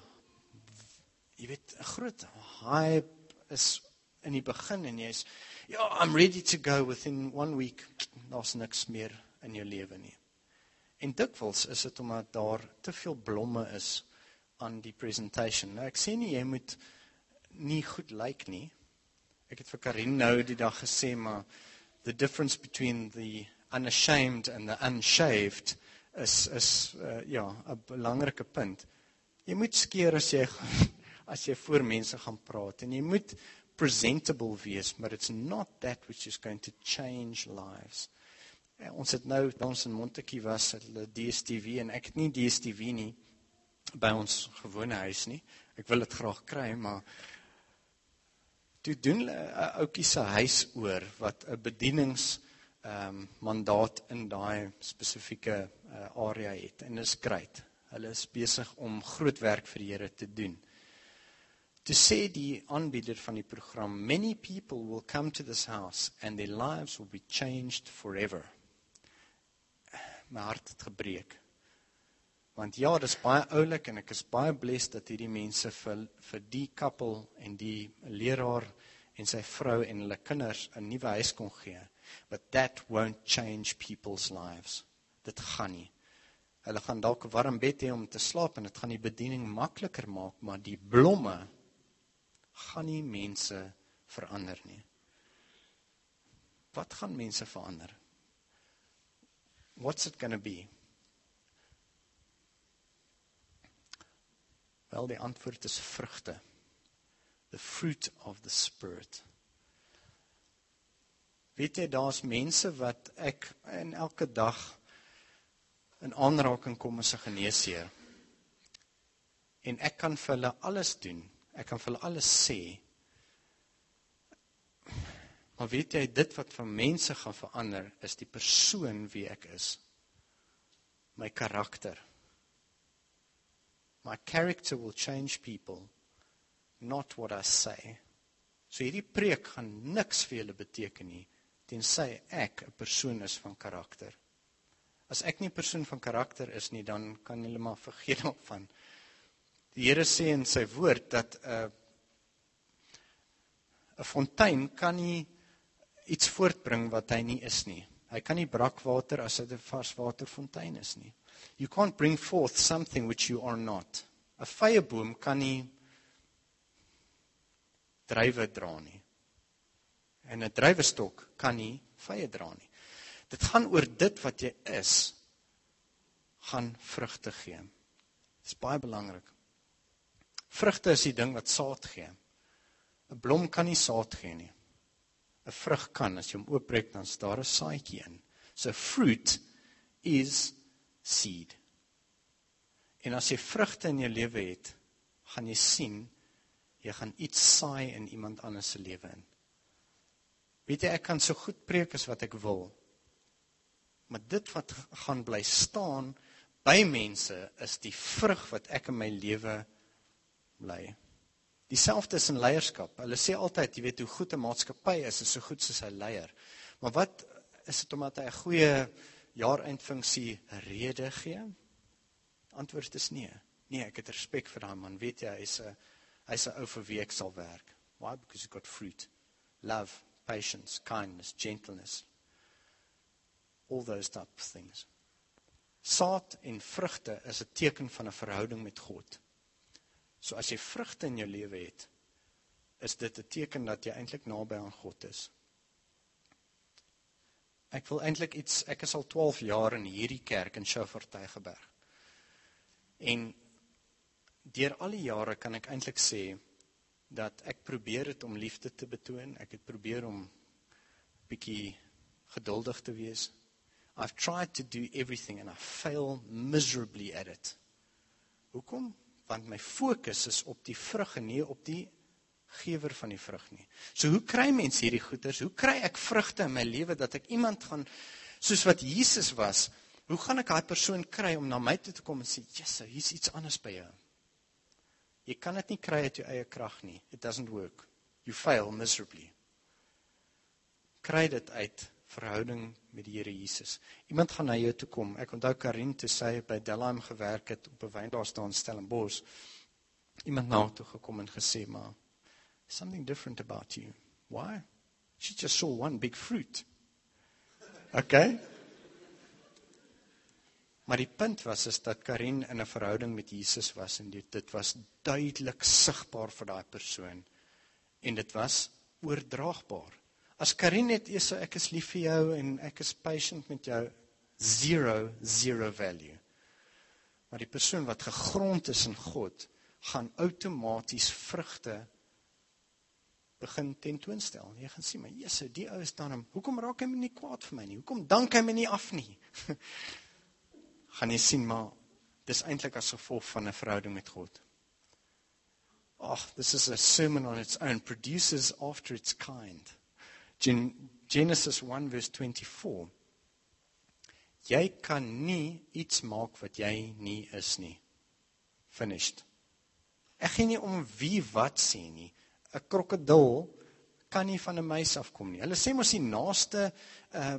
jy weet, 'n groot hype is in die begin en jy is, ja, I'm ready to go within one week. Daar's niks meer in jou lewe nie. En dikwels is dit omdat daar te veel blomme is aan die presentation. Nou, ek sê nie, jy moet nie goed lyk nie. Ek het vir Karin nou die dag gesê, maar the difference between the unashamed and the unshaved is, is uh, ja, 'n belangrike punt. Jy moet skeer as jy, as jy voor mense gaan praat, en jy moet presentable wees, but it's not that which is going to change lives. Ja, ons het nou, ons in Montetjie was, hulle D S T V, en ek het nie D S T V nie, by ons gewone huis nie. Ek wil dit graag kry, maar toe doen hulle 'n ouetjie se huis oor, wat 'n bedienings um, mandaat in daai spesifieke uh, area het, en dis great. Hulle is besig om groot werk vir die Here te doen. Toe sê die aanbieder van die program, many people will come to this house, and their lives will be changed forever. My hart het gebreek. Want ja, dit is baie oulik, en ek is baie blessed dat hierdie mense vir, vir die koppel en die leraar en sy vrou en hulle kinders 'n nuwe huis kon gee. But that won't change people's lives. Dit gaan nie. Hulle gaan dalk 'n warm bed hê om te slaap, en dit gaan die bediening makliker maak, maar die blomme gaan nie mense verander nie. Wat gaan mense verander? What's it gonna be? Wel, die antwoord is vrugte. The fruit of the Spirit. Weet jy, daar's mense wat ek in elke dag in aanraking kom as 'n geneesheer. En ek kan vir hulle alles doen. Ek kan vir hulle alles sê. Maar weet jy, dit wat van mense gaan verander, is die persoon wie ek is. My karakter. My character will change people, not what I say. So hierdie preek gaan niks vir julle beteken nie, tensy ek 'n persoon is van karakter. As ek nie 'n persoon van karakter is nie, dan kan julle maar vergeet daarvan. Die Here sê in sy woord dat 'n uh, 'n fontein kan nie iets voortbring wat hy nie is nie. Hy kan nie brakwater as dit 'n varswaterfontein is nie. You can't bring forth something which you are not. 'n Vyeboom kan nie druiwe dra nie. En 'n druiwestok kan nie vye dra nie. Dit gaan oor dit wat jy is, gaan vrugte gee. Dit is baie belangrik. Vrugte is die ding wat saad gee. 'n Blom kan nie saad gee nie. 'n Vrug kan, as jy hom oopbreek, dan is daar 'n saadjie in. So fruit is seed. En as jy vrugte in jou lewe het, gaan jy sien, Jy gaan iets saai in iemand anders se lewe in. Weet jy, ek kan so goed preek as wat ek wil, maar dit wat gaan bly staan by mense, is die vrug wat ek in my lewe bly. Dieselfde is in leierskap. Hulle sê altyd, jy weet, hoe goed 'n maatskappy is, is so goed soos sy leier. Maar wat is dit omdat hy 'n goeie jaareindfunksie rede gee? Antwoord is nee. Nee, ek het respek vir daai man. Weet jy, hy's 'n hy's 'n ou vir wie ek sal werk. Why? Because he's got fruit. Love, patience, kindness, gentleness. All those type of things. Saad en vrugte is 'n teken van 'n verhouding met God. So as jy vrugte in jou lewe het, is dit 'n teken dat jy eintlik naby aan God is. Ek wil eintlik iets, ek is al twaalf jaar in hierdie kerk in Schoufort Tygerberg. En deur al die jare kan ek eintlik sê dat ek probeer het om liefde te betoon, ek het probeer om bietjie geduldig te wees. I've tried to do everything and I fail miserably at it. Hoekom? Want my fokus is op die vrug en nie op die gewer van die vrug nie. So hoe kry mense hierdie goeders? Hoe kry ek vrugte in my lewe dat ek iemand gaan, soos wat Jesus was, hoe gaan ek daai persoon kry om na my toe te kom en sê, "Jesus, hier's iets anders by jou." Jy kan dit nie kry uit jou eie krag nie. It doesn't work. You fail miserably. Kry dit uit verhouding met die Here Jesus. Iemand gaan na jou toe kom. Ek onthou Karin toe sy by Delheim gewerk het op 'n wynplaas daar in Stellenbosch. Iemand na haar toe gekom en gesê, "Maar something different about you." Why? She just saw one big fruit. Okay? Maar die punt was is dat Karin in 'n verhouding met Jesus was en dit, dit was duidelik sigbaar vir daai persoon. En dit was oordraagbaar. As Karin net eers so, ek is lief vir jou en ek is patient met jou, zero, zero value. Maar die persoon wat gegrond is in God, gaan outomaties vrugte begin tentoonstel. Jy gaan sien, maar Jesus, die ou is dan hom, hoekom raak hy my nie kwaad vir my nie? Hoekom dank hy my nie af nie? Gaan jy sien, maar dis eintlik as gevolg van 'n verhouding met God. Oh, this is a sermon on its own, produces after its kind. Gen- Genesis one verse twenty-four. Jy kan nie iets maak wat jy nie is nie. Finished. Ek gee nie om wie wat sê nie. 'n Krokodil kan nie van 'n muis afkom nie. Hulle sê mos die naaste uh,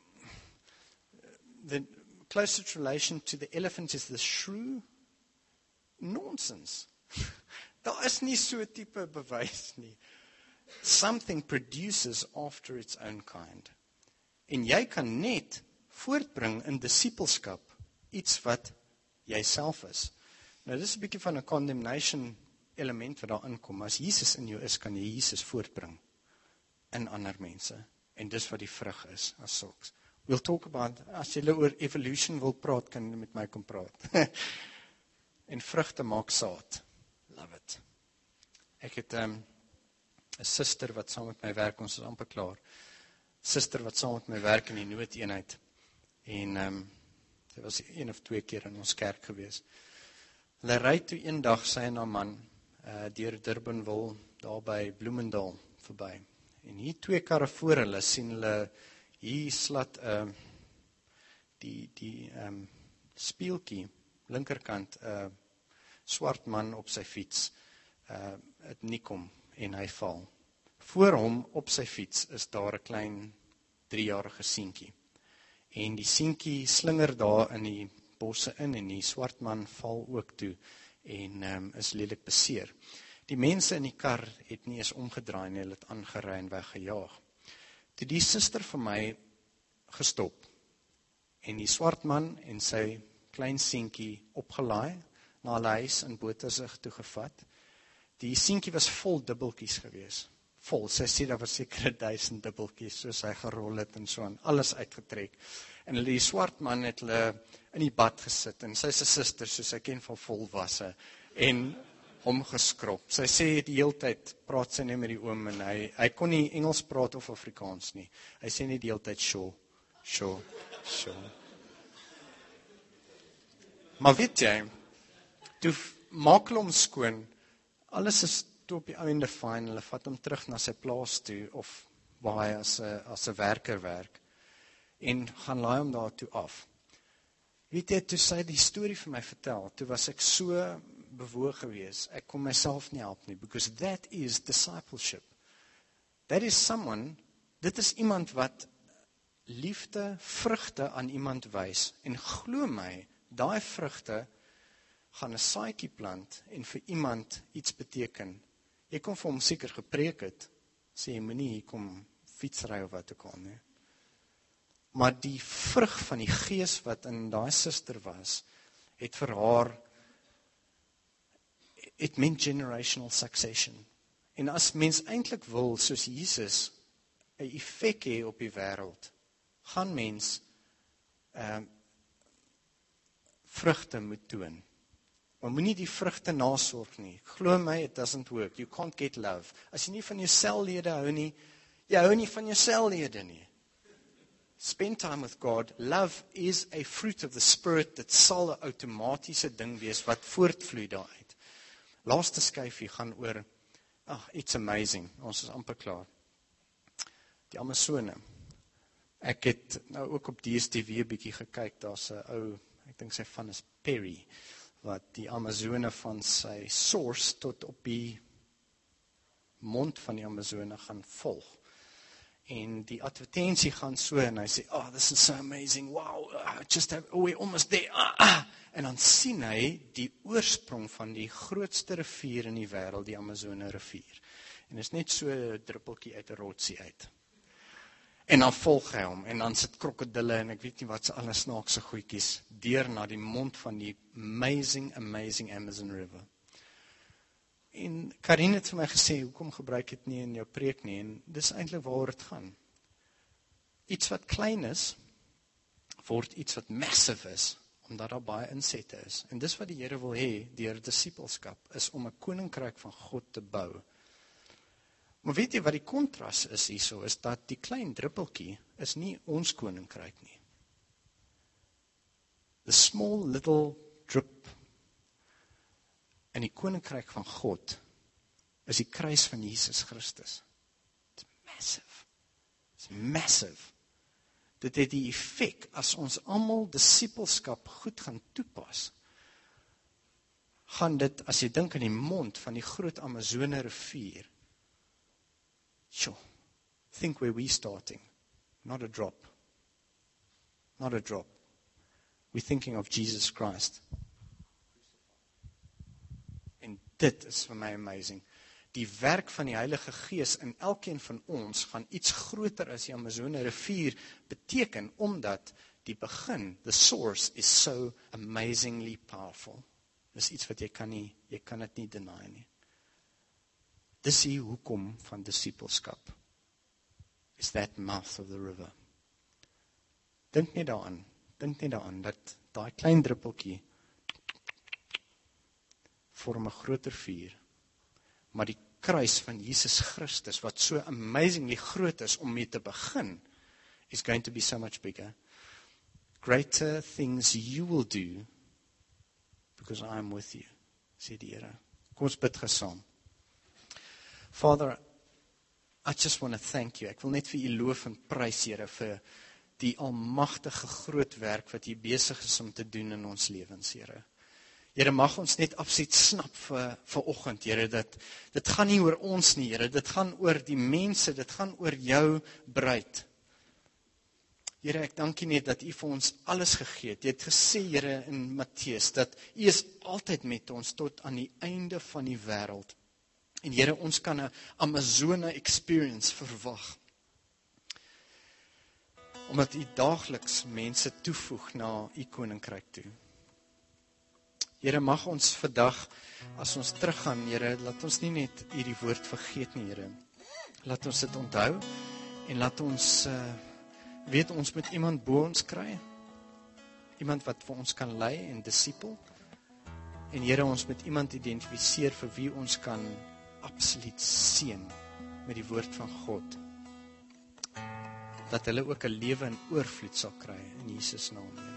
the closest relation to the elephant is the shrew. Nonsense. Daar is nie so 'n tipe bewys nie. Something produces after its own kind. En jy kan net voortbring in disippelskap iets wat jy self is. Nou dis 'n bietjie van 'n condemnation element wat daar inkom. As Jesus in jou is, kan jy Jesus voortbring in ander mense. En dis wat die vrug is as sulks. We'll talk about, as jy oor evolution wil praat, kan jy met my kom praat. En vrugte maak saad. Love it. Ek het 'n um, 'n suster wat saam met my werk, ons is amper klaar. Suster wat saam met my werk in die noodeenheid. En um, sy was een of twee keer in ons kerk gewees. Hulle ry toe eendag sy en haar man uh, deur Durbanville, daar by Bloemendal verby. En hier twee karre voor hulle sien hulle hier slat uh, die die um, speeltjie linkerkant 'n uh, swart man op sy fiets. Uh, het nie kom en hy val. Voor hom op sy fiets is daar 'n klein driejarige seentjie. En die seentjie slinger daar in die bosse in en die swart man val ook toe en um, is lelik beseer. Die mense in die kar het nie eens omgedraai nie, hulle het aangery en weggejaag. Toe die suster vir my gestop en die swart man en sy klein seentjie opgelaai na hulle huis in Botersig toe gevat. Die seentjie was vol dubbeltjies gewees. Vol, sy sê daar was seker duisend dubbeltjies, soos hy gerol het en so aan, alles uitgetrek. En hulle die swart man het hulle in die bad gesit, en sy is 'n suster, soos ek ken van volwasse, en hom geskrop. Sy sê die hele tyd, praat sy net met die oom, en hy, hy kon nie Engels praat of Afrikaans nie. Hy sê nie die hele tyd, sure, sure, sure. Maar weet jy, toe maak hulle hom skoon, alles is toe op die einde fyn, hulle vat hom terug na sy plaas toe, of waar hy as 'n as 'n werker werk, en gaan laai hom daar toe af. Weet jy, toe sy die storie vir my vertel, toe was ek so bewoog gewees, ek kon myself nie help nie, because that is discipleship. That is someone, dit is iemand wat liefde, vrugte aan iemand wys, en glo my, daai vrugte gaan 'n saadjie plant, en vir iemand iets beteken. Jy kon vir hom seker gepreek het, sê jy moenie hier kom fietsry of wat ook al nie. Maar die vrug van die gees wat in daai suster was, het vir haar, it meant generational succession. En as mens eintlik wil, soos Jesus, 'n effek hê op die wêreld, gaan mens uh, vrugte moet toon. Maar moenie die vrugte nasorg nie. Glo my, it doesn't work. You can't get love. As jy nie van jou sellede hou nie, jy hou nie van jou sellede nie. Spend time with God. Love is a fruit of the Spirit. Dit sal 'n outomatiese ding wees wat voortvloei daaruit. Laaste skyfie gaan oor, ag, it's amazing. Ons is amper klaar. Die Amazone. Ek het nou ook op D S T V 'n bietjie gekyk. Daar's 'n ou, ek dink sy van is Perry, wat die Amazone van sy source tot op die mond van die Amazone gaan volg. En die advertensie gaan so, en hy sê, oh, this is so amazing, wow, uh, just have, oh, we're almost there, ah, ah. En dan sien hy die oorsprong van die grootste rivier in die wêreld, die Amazone rivier. En is net so 'n druppeltjie uit 'n rotsie uit. En dan volg hy hom, en dan sit krokodille, en ek weet nie wat se alle snaakse goedjies, deur na die mond van die amazing, amazing Amazon River. En Karin het vir my gesê, hoekom gebruik dit nie in jou preek nie, en dis eintlik waaroor dit gaan. Iets wat klein is, word iets wat massive is, omdat daar baie insette is. En dis wat die Here wil hê, deur disippelskap, is om 'n koninkryk van God te bou. Maar weet jy wat die kontras is hierso, is dat die klein druppeltjie is nie ons koninkryk nie. The small little drip in die koninkryk van God is die kruis van Jesus Christus. It's massive. It's massive. Dit het die effek, as ons almal disippelskap goed gaan toepas, gaan dit, as jy dink aan die mond van die groot Amazone rivier, sure, think where we're starting. Not a drop. Not a drop. We're thinking of Jesus Christ. En dit is vir my amazing. Die werk van die Heilige Gees in elkeen van ons gaan iets groter as die Amazone rivier beteken, omdat die begin, the source is so amazingly powerful. Dis iets wat jy kan nie, jy kan dit nie deny nie. Dis die hoekom van disippelskap. Is that mouth of the river. Dink net daaraan, dink net daaraan, dat daai klein druppeltjie vorm 'n groter vuur, maar die kruis van Jesus Christus, wat so amazingly groot is om mee te begin, is going to be so much bigger. Greater things you will do, because I am with you, sê die Here. Kom ons bid gesaam. Father, I just want to thank you. Ek wil net vir u loof en prys, Here, vir die almagtige groot werk wat u besig is om te doen in ons lewens, Here. Here, mag ons net absoluut snap vir, vir oggend, Here, dat dit gaan nie oor ons nie, Here, dit gaan oor die mense, dit gaan oor jou bruid. Here, ek dank u net dat u vir ons alles gegee het. Jy het gesê, Here, in Matteus, dat u is altyd met ons tot aan die einde van die wêreld. En Here, ons kan 'n Amazone experience verwag. Omdat u daagliks mense toevoeg na u koninkryk toe. Here, mag ons vandag, as ons teruggaan, Here, laat ons nie net hierdie woord vergeet nie, Here. Laat ons dit onthou, en laat ons uh, weet, ons moet iemand bo ons kry, iemand wat vir ons kan lei en disipel, en Here, ons moet iemand identifiseer vir wie ons kan absoluut seën met die woord van God, dat hulle ook 'n lewe in oorvloed sal kry, in Jesus naam.